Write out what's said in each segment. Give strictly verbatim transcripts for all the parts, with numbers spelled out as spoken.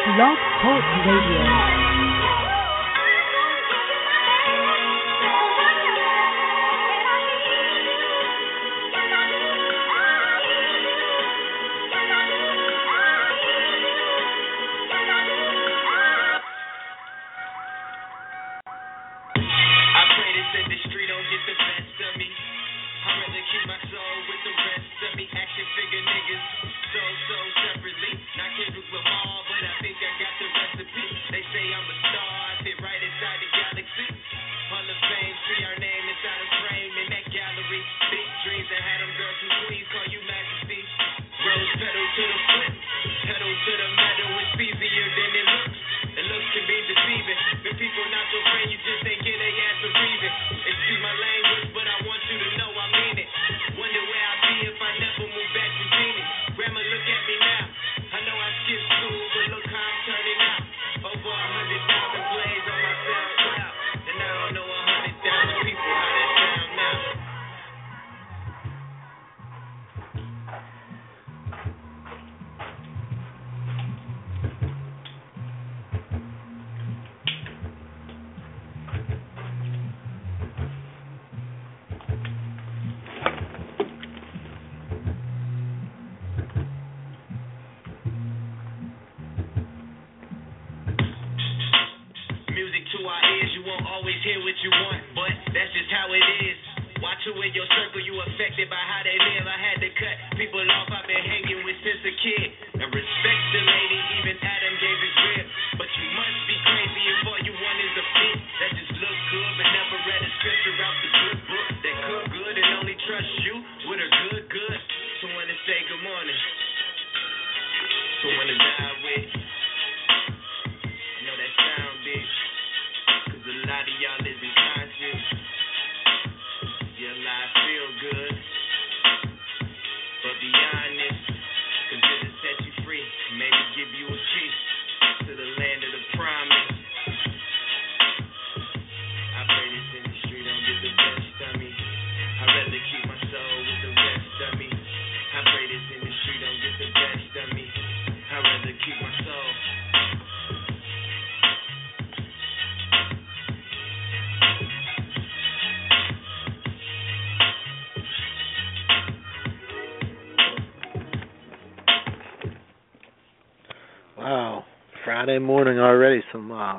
Blog Talk Radio. Wow, Friday morning already. Some uh,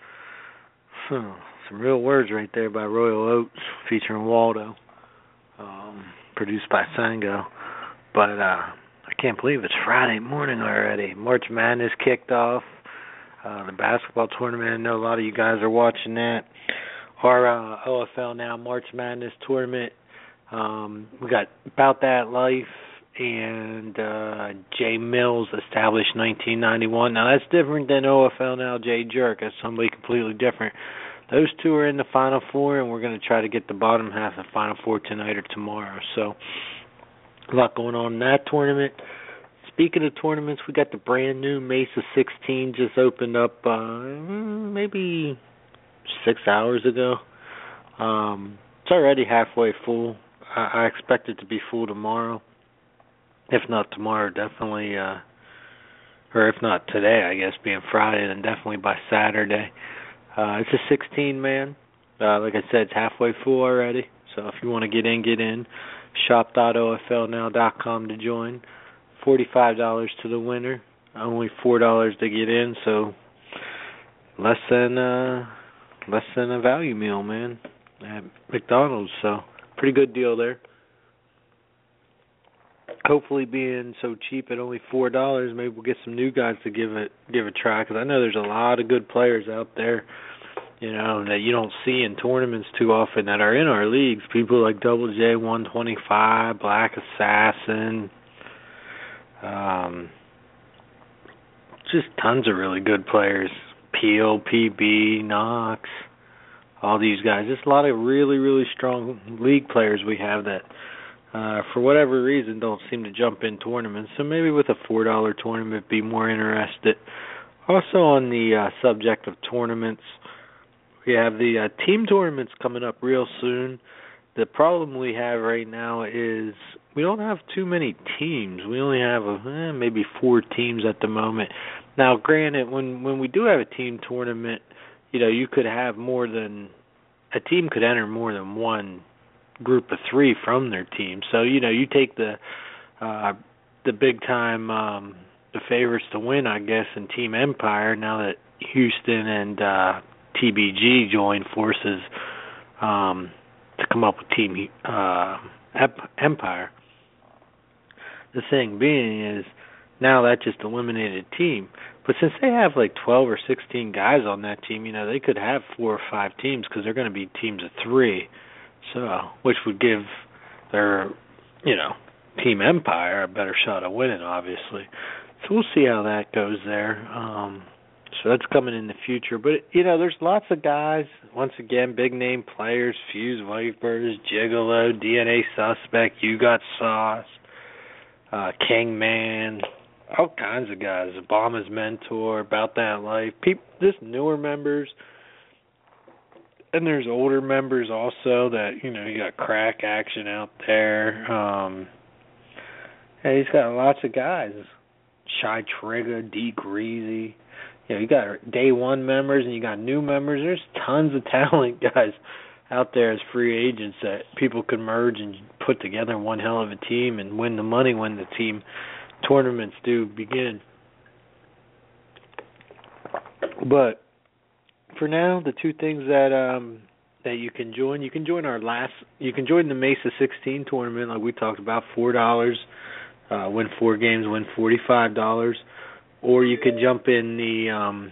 huh, some real words right there by Royal Oats featuring Waldo, um, produced by Sango. But uh, I can't believe it's Friday morning already. March Madness kicked off. Uh, the basketball tournament, I know a lot of you guys are watching that. Our uh, O F L Now March Madness tournament. Um, we got About That Life and uh, Jay Mills, established nineteen ninety-one. Now that's different than O F L Now Jay Jerk. That's somebody completely different. Those two are in the Final Four, and we're going to try to get the bottom half of the Final Four tonight or tomorrow. So a lot going on in that tournament. Speaking of tournaments, we got the brand new Mesa sixteen just opened up uh, maybe six hours ago. Um, it's already halfway full. I, I expect it to be full tomorrow. If not tomorrow, definitely, uh, or if not today, I guess, being Friday, then definitely by Saturday. Uh, it's a sixteen man. Uh, like I said, it's halfway full already. So if you want to get in, get in. shop dot O F L now dot com to join. forty-five dollars to the winner. Only four dollars to get in, so less than uh, less than a value meal, man, at McDonald's. So pretty good deal there. Hopefully, being so cheap at only four dollars, maybe we'll get some new guys to give it give a try. Because I know there's a lot of good players out there, you know, that you don't see in tournaments too often that are in our leagues. People like Double J one twenty-five, Black Assassin, um, just tons of really good players. Peel, P B, Knox, all these guys. Just a lot of really, really strong league players we have that. Uh, for whatever reason, don't seem to jump in tournaments. So maybe with a four dollar tournament, be more interested. Also on the uh, subject of tournaments, we have the uh, team tournaments coming up real soon. The problem we have right now is we don't have too many teams. We only have a, eh, maybe four teams at the moment. Now, granted, when when we do have a team tournament, you know, you could have more than a team could enter more than one group of three from their team. So, you know, you take the uh, the big time um, the favorites to win, I guess, in Team Empire. Now that Houston and uh, T B G join forces um, to come up with Team uh, Empire. The thing being is, now that just eliminated a team. But since they have like twelve or sixteen guys on that team, you know, they could have four or five teams because they're going to be teams of three. So, which would give their, you know, Team Empire a better shot of winning, obviously. So we'll see how that goes there. Um, so that's coming in the future. But, you know, there's lots of guys, once again, big-name players, Fuse Vipers, Gigolo, D N A Suspect, You Got Sauce, uh, Kingman, all kinds of guys. Obama's Mentor, About That Life, people, just newer members. And there's older members also that, you know, you got Crack Action out there. Um, hey, he's got lots of guys. Shy Trigger, D Greasy. You know, you got day one members and you got new members. There's tons of talent guys out there as free agents that people could merge and put together one hell of a team and win the money when the team tournaments do begin. But for now, the two things that um, that you can join, you can join our last, you can join the Mesa sixteen tournament like we talked about, four dollars, uh, win four games, win forty-five dollars, or you can jump in the um,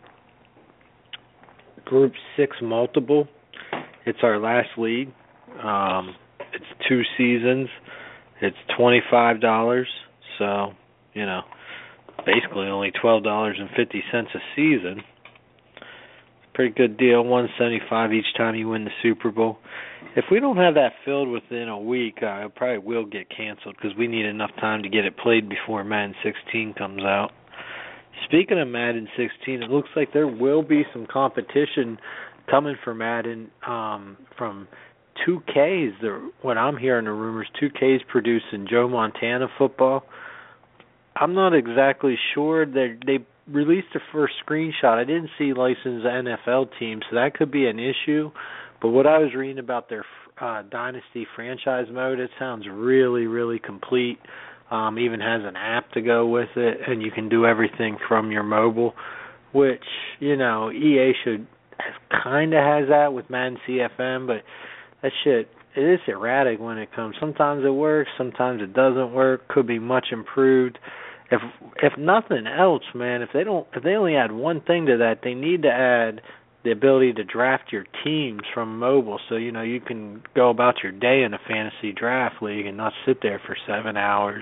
Group six multiple. It's our last league. Um, it's two seasons. It's twenty-five dollars, so, you know, basically only twelve dollars and fifty cents a season. Pretty good deal, one hundred seventy-five dollars each time you win the Super Bowl. If we don't have that filled within a week, uh, it probably will get canceled because we need enough time to get it played before Madden sixteen comes out. Speaking of Madden sixteen, it looks like there will be some competition coming for Madden um, from two K's. The, what I'm hearing the rumors, two K's producing Joe Montana football. I'm not exactly sure. They they released the first screenshot. I didn't see licensed N F L teams, so that could be an issue. But what I was reading about their uh, Dynasty franchise mode, it sounds really, really complete. Um, even has an app to go with it, and you can do everything from your mobile, which, you know, E A should kind of has that with Madden C F M, but that shit, it is erratic when it comes. Sometimes it works, sometimes it doesn't work. Could be much improved. If if nothing else, man, if they don't, if they only add one thing to that, they need to add the ability to draft your teams from mobile, so you know you can go about your day in a fantasy draft league and not sit there for seven hours.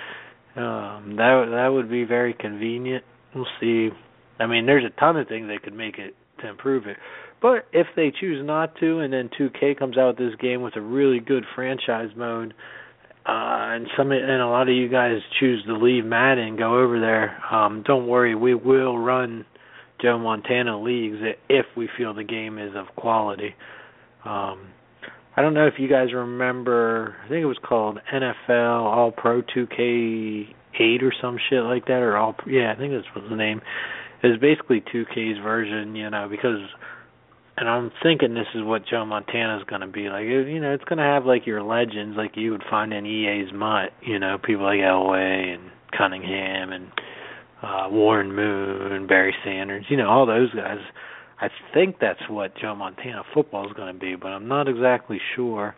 um, that that would be very convenient. We'll see. I mean, there's a ton of things they could make it to improve it, but if they choose not to, and then two K comes out with this game with a really good franchise mode. Uh, and some and a lot of you guys choose to leave Madden and go over there. Um, don't worry, we will run Joe Montana leagues if we feel the game is of quality. Um, I don't know if you guys remember, I think it was called N F L All Pro two K eight or some shit like that, or all yeah, I think this was the name. It was basically two K's version, you know, because, and I'm thinking this is what Joe Montana's going to be like. You know, it's going to have like your legends like you would find in E A's Mutt, you know, people like Elway and Cunningham and uh, Warren Moon, Barry Sanders, you know, all those guys. I think that's what Joe Montana football is going to be, but I'm not exactly sure.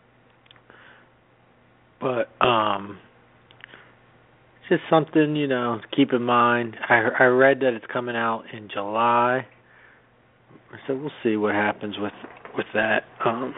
But um, it's just something, you know, to keep in mind. I, I read that it's coming out in July. So we'll see what happens with with that. Um,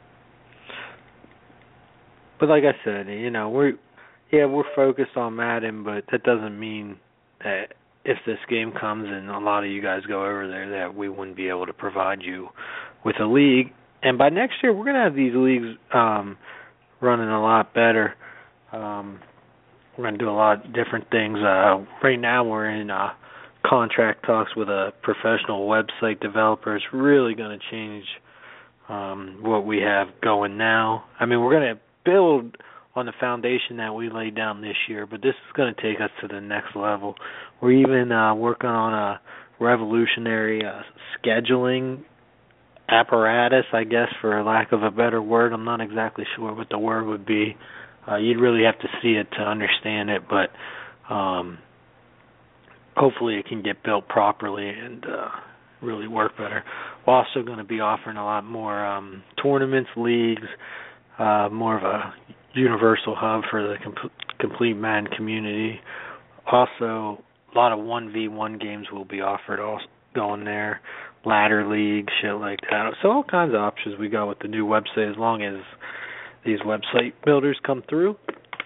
but like I said, you know, we're yeah we're focused on Madden, but that doesn't mean that if this game comes and a lot of you guys go over there, that we wouldn't be able to provide you with a league. And by next year, we're gonna have these leagues um, running a lot better. Um, we're gonna do a lot of different things. Uh, right now, we're in. Uh, contract talks with a professional website developer. It's really going to change um, what we have going now. I mean, we're going to build on the foundation that we laid down this year, but this is going to take us to the next level. We're even uh, working on a revolutionary uh, scheduling apparatus, I guess, for lack of a better word. I'm not exactly sure what the word would be. Uh, you'd really have to see it to understand it, but um, hopefully it can get built properly and uh, really work better. We're also going to be offering a lot more um, tournaments, leagues, uh, more of a universal hub for the com- complete Madden community. Also, a lot of one v one games will be offered also going there, ladder league, shit like that. So all kinds of options we got with the new website as long as these website builders come through.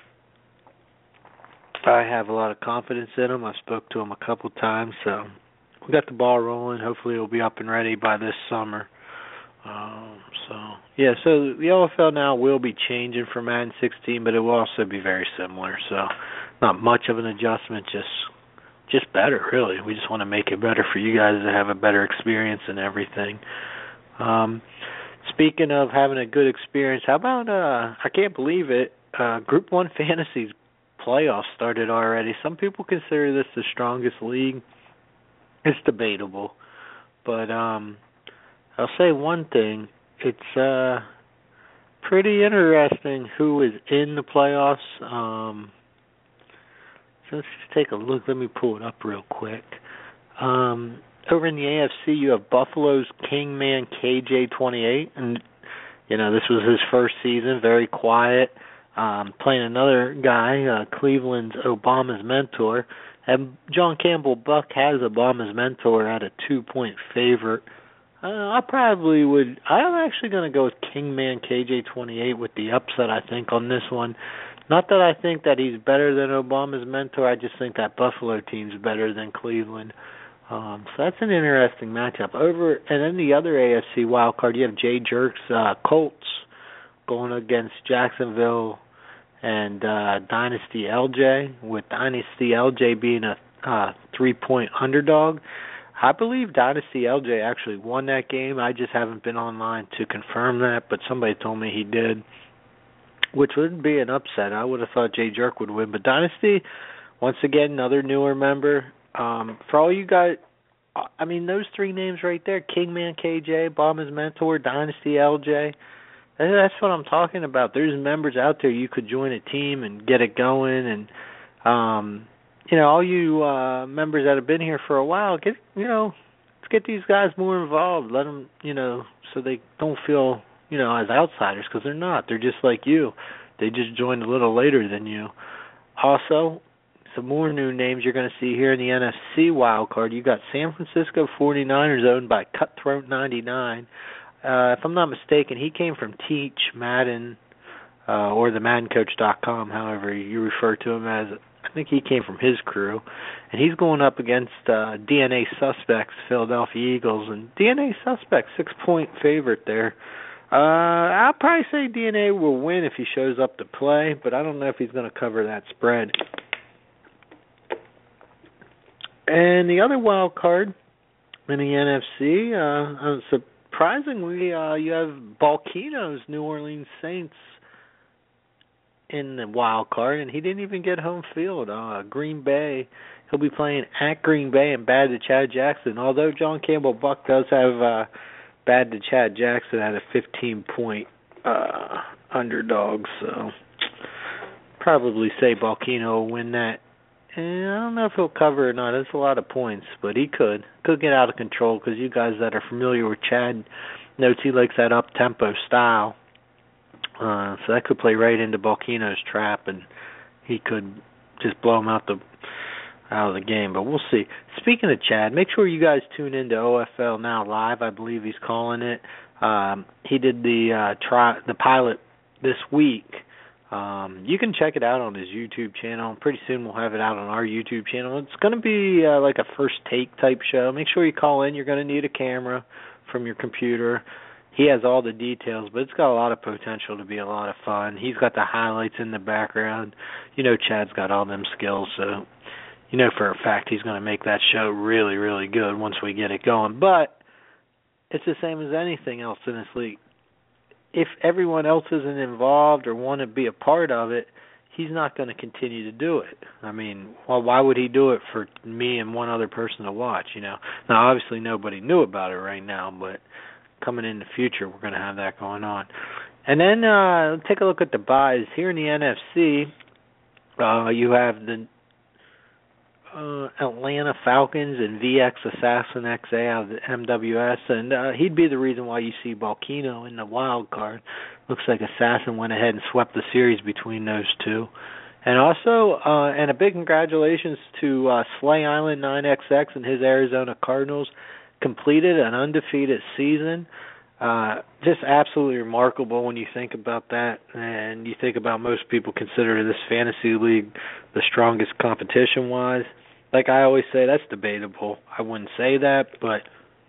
I have a lot of confidence in them. I spoke to them a couple times, so we got the ball rolling. Hopefully it'll be up and ready by this summer. Um, so, yeah, so the O F L now will be changing for Madden sixteen, but it will also be very similar. So not much of an adjustment, just just better, really. We just want to make it better for you guys to have a better experience and everything. Um, speaking of having a good experience, how about, uh, I can't believe it, uh, Group one Fantasy's playoffs started already. Some people consider this the strongest league. It's debatable. But um, I'll say one thing. It's uh, pretty interesting who is in the playoffs. Um, so let's just take a look. Let me pull it up real quick. Um, over in the A F C, you have Buffalo's Kingman K J twenty-eight. And, you know, this was his first season, very quiet. Um, playing another guy, uh, Cleveland's Obama's Mentor. And John Campbell Buck has Obama's Mentor at a two-point favorite. Uh, I probably would. I'm actually going to go with Kingman K J twenty-eight with the upset, I think, on this one. Not that I think that he's better than Obama's Mentor. I just think that Buffalo team's better than Cleveland. Um, so that's an interesting matchup. Over and then the other A F C wild card, you have Jay Jerk's uh, Colts going against Jacksonville and uh, Dynasty L J, with Dynasty L J being a uh, three-point underdog. I believe Dynasty L J actually won that game. I just haven't been online to confirm that, but somebody told me he did, which wouldn't be an upset. I would have thought Jay Jerk would win. But Dynasty, once again, another newer member. Um, for all you guys, I mean, those three names right there, Kingman K J, Obama's Mentor, Dynasty L J, that's what I'm talking about. There's members out there you could join a team and get it going. And, um, you know, all you uh, members that have been here for a while, get, you know, let's get these guys more involved. Let them, you know, so they don't feel, you know, as outsiders, because they're not. They're just like you. They just joined a little later than you. Also, some more new names you're going to see here in the N F C wild card. You got San Francisco forty-niners owned by Cutthroat ninety-nine. Uh, if I'm not mistaken, he came from Teach Madden uh, or the Madden Coach dot com, however you refer to him as. I think he came from his crew. And he's going up against uh, D N A Suspects, Philadelphia Eagles. And D N A Suspects, six-point favorite there. Uh, I'll probably say D N A will win if he shows up to play, but I don't know if he's going to cover that spread. And the other wild card in the N F C, uh, surprisingly, uh, you have Balkino's New Orleans Saints in the wild card, and he didn't even get home field. Uh, Green Bay, he'll be playing at Green Bay and bad to Chad Jackson. Although John Campbell Buck does have uh, bad to Chad Jackson at a fifteen-point uh, underdog, so probably say Balkino will win that. And I don't know if he'll cover or not. That's a lot of points, but he could. Could get out of control because you guys that are familiar with Chad knows he likes that up-tempo style. Uh, so that could play right into Balkino's trap, and he could just blow him out the out of the game. But we'll see. Speaking of Chad, make sure you guys tune into O F L Now Live. I believe he's calling it. Um, he did the uh, tri- the pilot this week. Um, you can check it out on his YouTube channel. Pretty soon we'll have it out on our YouTube channel. It's going to be uh, like a first take type show. Make sure you call in. You're going to need a camera from your computer. He has all the details, but it's got a lot of potential to be a lot of fun. He's got the highlights in the background. You know Chad's got all them skills, so you know for a fact he's going to make that show really, really good once we get it going. But it's the same as anything else in this league. if everyone else isn't involved or want to be a part of it, he's not going to continue to do it. I mean, well, why would he do it for me and one other person to watch, you know? Now, obviously nobody knew about it right now, but coming in the future, we're going to have that going on. And then uh, let's take a look at the buys. Here in the N F C, uh, you have the uh, Atlanta Falcons and V X Assassin X A out of the M W S, and uh, he'd be the reason why you see Volcano in the wild card. Looks like Assassin went ahead and swept the series between those two. And also, uh, and a big congratulations to uh, Slay Island nine X X and his Arizona Cardinals, completed an undefeated season. Uh, just absolutely remarkable when you think about that, and you think about most people consider this fantasy league the strongest competition-wise. Like I always say, that's debatable. I wouldn't say that, but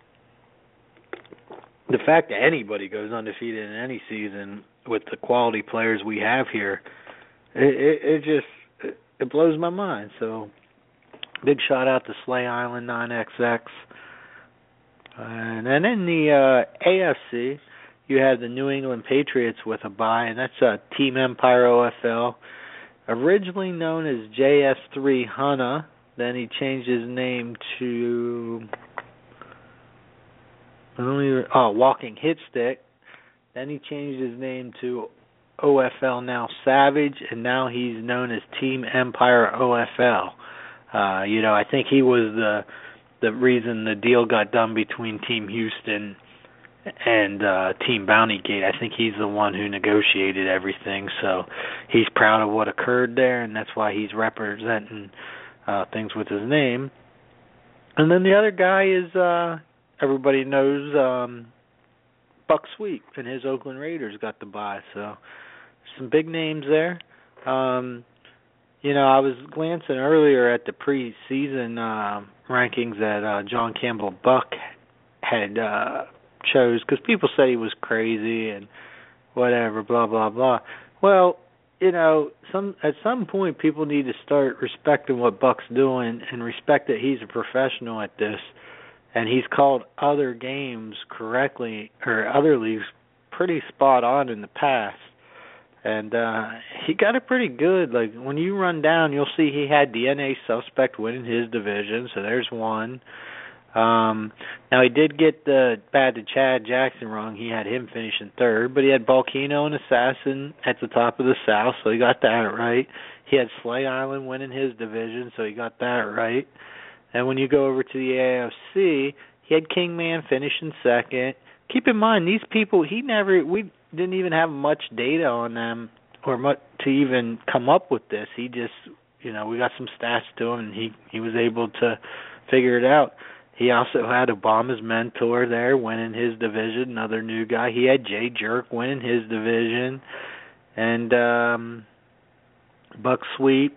the fact that anybody goes undefeated in any season with the quality players we have here, it, it, it just it, it blows my mind. So, big shout out to Slay Island nine X X. And then in the uh, A F C, you had the New England Patriots with a bye, and that's uh, Team Empire O F L. Originally known as J S three Hana, then he changed his name to I don't even, oh, Walking Hitstick. Then he changed his name to O F L Now Savage, and now he's known as Team Empire O F L. Uh, you know, I think he was the the reason the deal got done between Team Houston and uh, Team Bountygate. I think he's the one who negotiated everything, so he's proud of what occurred there, and that's why he's representing uh, things with his name. And then the other guy is, uh, everybody knows, um, Buck Sweep, and his Oakland Raiders got the bye, so some big names there. Um, you know, I was glancing earlier at the preseason uh, rankings that uh, John Campbell Buck had uh, chose, because people said he was crazy and whatever, blah, blah, blah. Well, you know, some at some point people need to start respecting what Buck's doing and respect that he's a professional at this, and he's called other games correctly, or other leagues pretty spot on in the past. And uh, he got it pretty good. Like, when you run down, you'll see he had D N A Suspect winning his division, so there's one. Um, now, he did get the bad to Chad Jackson wrong. He had him finishing third, but he had Volcano and Assassin at the top of the South, so he got that right. He had Slay Island winning his division, so he got that right. And when you go over to the A F C, he had Kingman finishing second. Keep in mind, these people, he never, we didn't even have much data on them or much to even come up with this. He just, you know, we got some stats to him, and he, he was able to figure it out. He also had Obama's mentor there winning his division, another new guy. He had Jay Jerk winning his division, and um, Buck Sweep.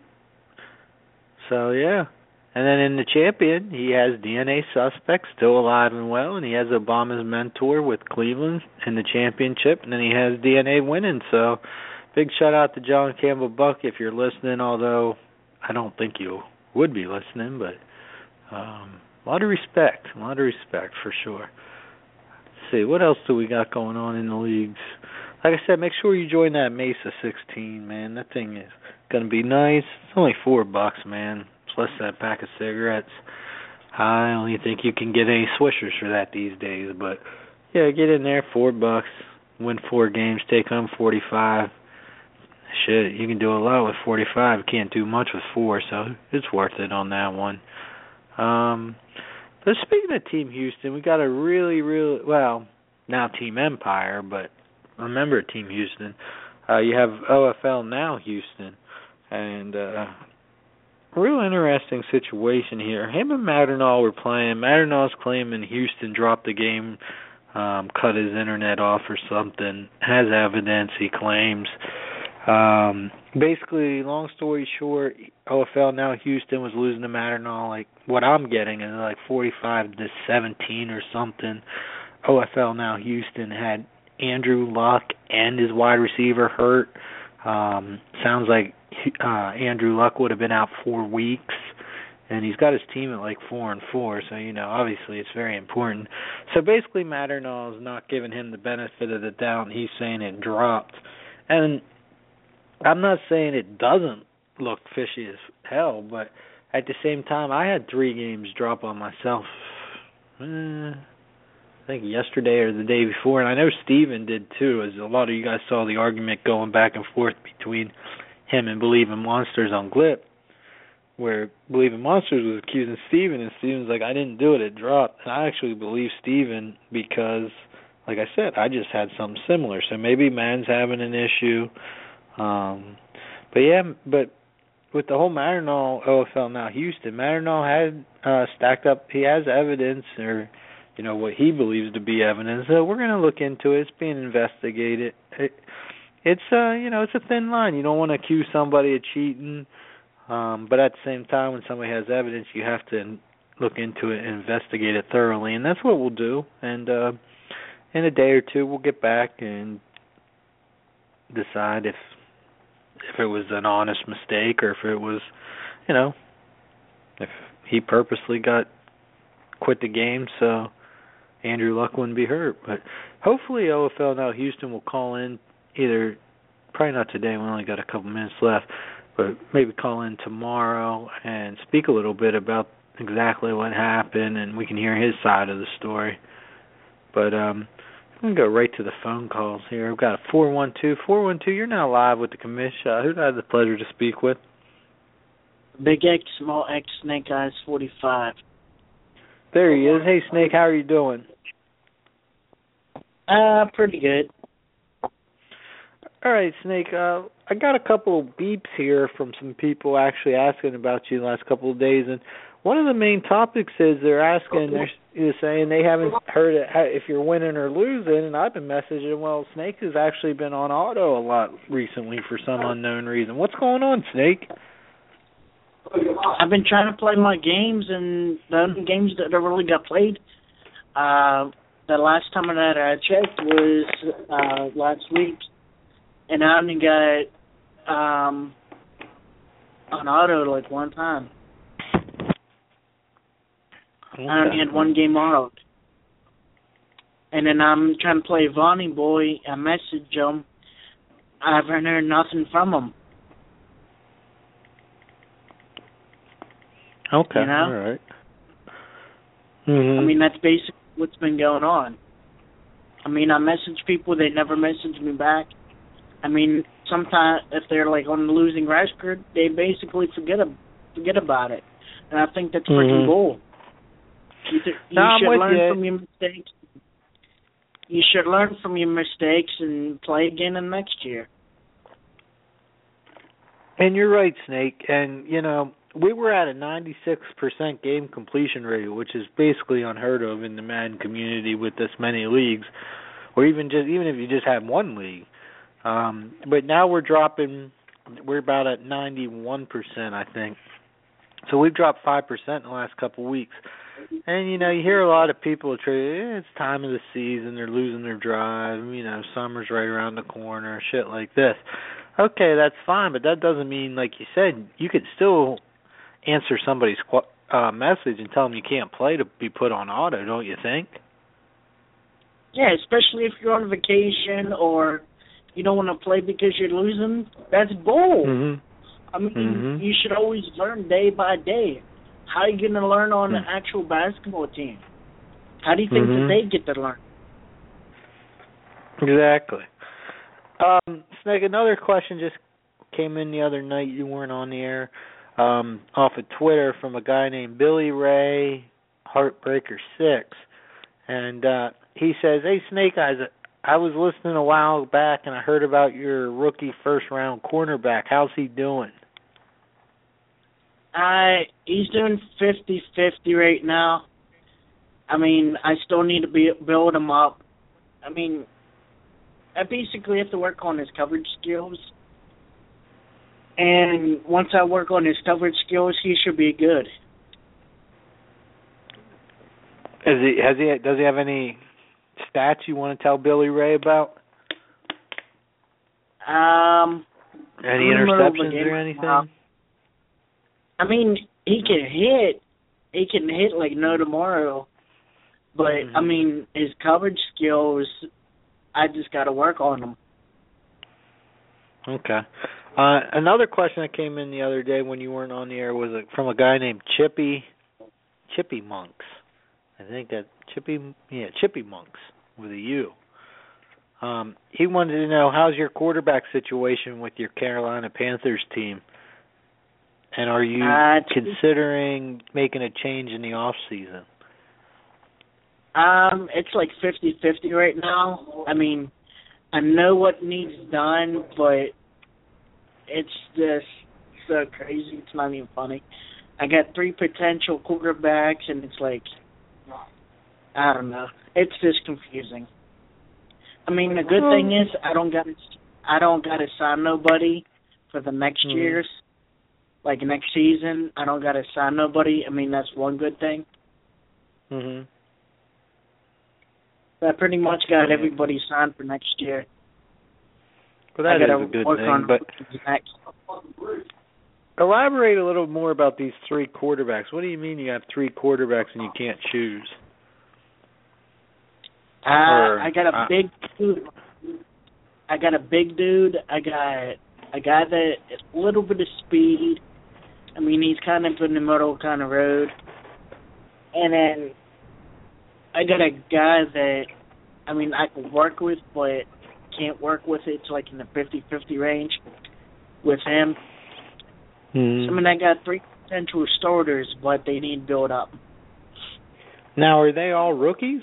So, yeah. And then in the champion, he has D N A Suspect still alive and well, and he has Obama's mentor with Cleveland in the championship, and then he has D N A winning. So, big shout out to John Campbell Buck if you're listening, although I don't think you would be listening, but um, a lot of respect, a lot of respect for sure. Let's see, what else do we got going on in the leagues? Like I said, make sure you join that Mesa sixteen, man. That thing is going to be nice. It's only four bucks, man. Plus that pack of cigarettes. I only think you can get any swishers for that these days. But, yeah, get in there, four bucks, win four games, take home forty-five. Shit, you can do a lot with forty-five. You can't do much with four, so it's worth it on that one. Um, but speaking of Team Houston, we got a really, really, well, now Team Empire, but remember Team Houston. Uh, you have O F L Now Houston, and uh, real interesting situation here. Him and Madernall were playing. Madernall's claiming Houston dropped the game, um, cut his internet off or something. Has evidence, he claims. Um, basically, long story short, O F L Now Houston was losing to Madernall. Like, what I'm getting is like forty-five to seventeen or something. O F L Now Houston had Andrew Luck and his wide receiver hurt. Um, sounds like Uh, Andrew Luck would have been out four weeks, and he's got his team at like four and four. So you know, obviously, it's very important. So basically, Matt Ernall is not giving him the benefit of the doubt, and he's saying it dropped. And I'm not saying it doesn't look fishy as hell, but at the same time, I had three games drop on myself. Eh, I think yesterday or the day before, and I know Steven did too, as a lot of you guys saw the argument going back and forth between him and Believe in Monsters on Glip, where Believe in Monsters was accusing Steven, and Steven's like, I didn't do it, it dropped. And I actually believe Steven because, like I said, I just had something similar. So maybe man's having an issue. Um, but yeah, but with the whole Matt Ernall O F L Now Houston, Matt Ernall had uh, stacked up, he has evidence, or you know, what he believes to be evidence. So we're going to look into it. It's being investigated. It, it's, uh, you know, it's a thin line. You don't want to accuse somebody of cheating, um, but at the same time, when somebody has evidence, you have to look into it and investigate it thoroughly, and that's what we'll do. And uh, in a day or two, we'll get back and decide if if it was an honest mistake or if it was, you know, if he purposely got quit the game so Andrew Luck wouldn't be hurt. But hopefully O F L Now Houston will call in either, probably not today, we only got a couple minutes left, but maybe call in tomorrow and speak a little bit about exactly what happened, and we can hear his side of the story. But um, I'm going to go right to the phone calls here. I've got a four one two. four one two, you're now live with the commission. Uh, who do I have the pleasure to speak with? Big X, small X, Snake Eyes forty-five. There he is. Hey, Snake, how are you doing? Uh, pretty good. All right, Snake. Uh, I got a couple of beeps here from some people actually asking about you the last couple of days, and one of the main topics is they're asking, they're saying they haven't heard it, if you're winning or losing, and I've been messaging, well, Snake has actually been on auto a lot recently for some unknown reason. What's going on, Snake? I've been trying to play my games, and the only games that really got played, uh, the last time that I checked was uh, last week, and I only got um, on auto like one time. Okay. I only had one game auto. And then I'm trying to play Vonnie Boy. I messaged him. I haven't heard nothing from him. Okay, you know? All right. Mm-hmm. I mean, that's basically what's been going on. I mean, I message people, they never message me back. I mean, sometimes if they're like on the losing record, they basically forget forget about it, and I think that's freaking mm-hmm. bull. You, th- you no, should learn you. from your mistakes. You should learn from your mistakes and play again in next year. And you're right, Snake. And you know, we were at a ninety-six percent game completion rate, which is basically unheard of in the Madden community with this many leagues, or even just even if you just have one league. Um, but now we're dropping. We're about at ninety-one percent, I think. So we've dropped five percent in the last couple of weeks. And you know, you hear a lot of people say, eh, it's time of the season, they're losing their drive. You know, summer's right around the corner, shit like this. Okay, that's fine, but that doesn't mean, like you said, you could still answer somebody's uh, message and tell them you can't play to be put on auto, don't you think? Yeah, especially if you're on vacation or you don't want to play because you're losing. That's bull. Mm-hmm. I mean, mm-hmm. you should always learn day by day. How are you going to learn on mm-hmm. an actual basketball team? How do you think mm-hmm. that they get to learn? Exactly. Um, Snake, another question just came in the other night. You weren't on the air. Um, off of Twitter from a guy named Billy Ray Heartbreaker six, and uh, he says, "Hey Snake Eyes, I was listening a while back and I heard about your rookie first round cornerback. How's he doing?" Uh, he's doing fifty-fifty right now. I mean, I still need to be, build him up. I mean, I basically have to work on his coverage skills. And once I work on his coverage skills, he should be good. Is he? Has he? Does he have any stats you want to tell Billy Ray about? Um, any interceptions or anything? Uh, I mean, he can hit. He can hit like no tomorrow. But, mm-hmm. I mean, his coverage skills, I just got to work on them. Okay. Uh, another question that came in the other day when you weren't on the air was a, from a guy named Chippy, Chippy Monks. I think that Chippy, yeah, Chippy Monks with a U. Um, he wanted to know, how's your quarterback situation with your Carolina Panthers team? And are you uh, considering making a change in the off season? Um, it's like fifty-fifty right now. I mean, I know what needs done, but it's just so crazy. It's not even funny. I got three potential quarterbacks, and it's like, I don't know. It's just confusing. I mean, the good thing is I don't got to, I don't got to sign nobody for the next mm. years. Like next season, I don't got to sign nobody. I mean, that's one good thing. Mhm. I pretty much got everybody signed for next year. Well, that is a good thing, but elaborate a little more about these three quarterbacks. What do you mean you have three quarterbacks and you can't choose? Uh, or, I got a uh, big dude. I got a big dude. I got a guy that a little bit of speed. I mean, he's kind of in the middle kind of road. And then I got a guy that, I mean, I can work with, but can't work with it. It's like in the fifty-fifty range with him. Hmm. So, I mean, I got three potential starters, but they need build up. Now, are they all rookies?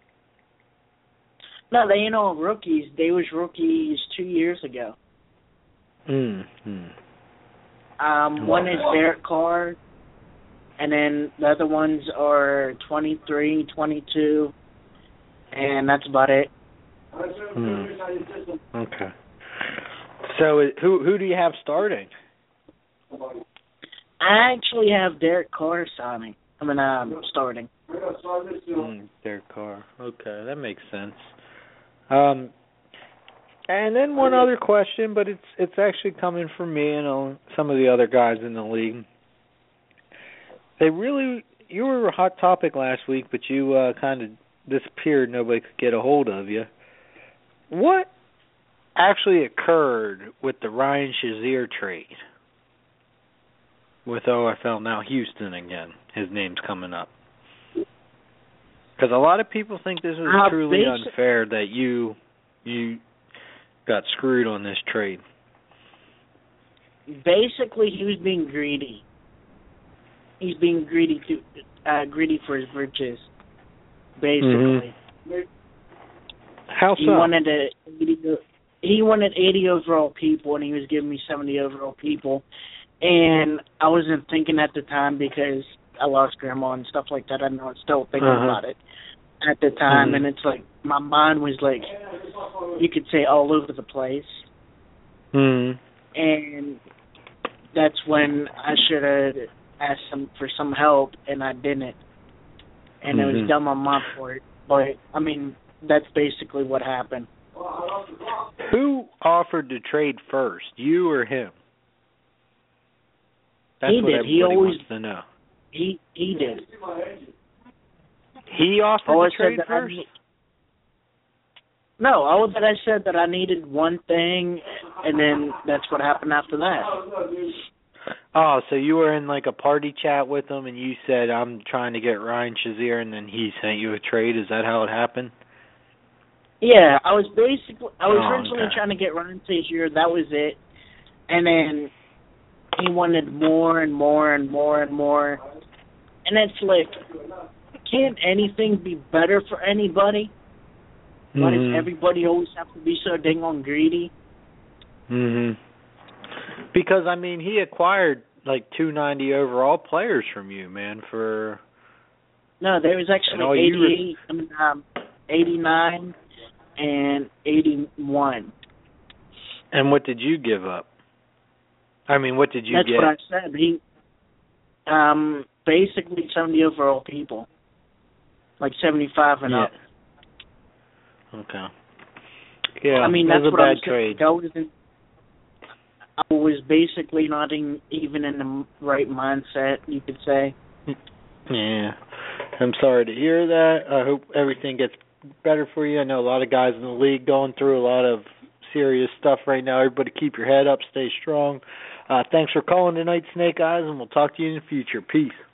No, they ain't all rookies. They was rookies two years ago. Mm-hmm. Um, one is Derek Carr, and then the other ones are twenty-three, twenty-two, and that's about it. Hmm. Okay. So who who do you have starting? I actually have Derek Carr signing. I mean, um, starting. Mm, Derek Carr. Okay, that makes sense. Um, and then one other question, but it's it's actually coming from me and uh, some of the other guys in the league. They really, you were a hot topic last week, but you uh, kind of disappeared. Nobody could get a hold of you. What actually occurred with the Ryan Shazier trade with O F L, now Houston again? His name's coming up. Because a lot of people think this was uh, truly basic- unfair that you you got screwed on this trade. Basically, he was being greedy. He's being greedy to uh, greedy for his riches. Basically, mm-hmm. How so? He wanted a he wanted eighty overall people, and he was giving me seventy overall people. And I wasn't thinking at the time because I lost grandma and stuff like that. I know I'm still thinking uh-huh. about it at the time, mm-hmm. and it's like my mind was like, you could say, all over the place. Mm-hmm. And that's when I should have asked some for some help, and I didn't. And mm-hmm. it was dumb on my part. But I mean, that's basically what happened. Who offered to trade first, you or him? That's he what did. everybody He always wants to know. He he did. He offered always to trade said first? I, no, all that I said that I needed one thing, and then that's what happened after that. Oh, so you were in like a party chat with him, and you said, I'm trying to get Ryan Shazier, and then he sent you a trade? Is that how it happened? Yeah, I was basically, I was oh, originally okay. trying to get Ryan Shazier, that was it. And then he wanted more and more and more and more. And it's like, can't anything be better for anybody? Mm-hmm. Why does everybody always have to be so dang on greedy? Mhm. Because I mean, he acquired like two ninety overall players from you, man. For no, there was actually eighty-eight, I mean, um, eighty-nine, and eighty-one. And what did you give up? I mean, what did you That's get? That's what I said. He, um, basically seventy overall people, like seventy-five and yeah. up. Okay. Yeah, I mean, that that's was a what bad I'm trade. saying. I was basically not in, even in the right mindset, you could say. Yeah, I'm sorry to hear that. I hope everything gets better for you. I know a lot of guys in the league going through a lot of serious stuff right now. Everybody keep your head up, stay strong. Uh, thanks for calling tonight, Snake Eyes, and we'll talk to you in the future. Peace.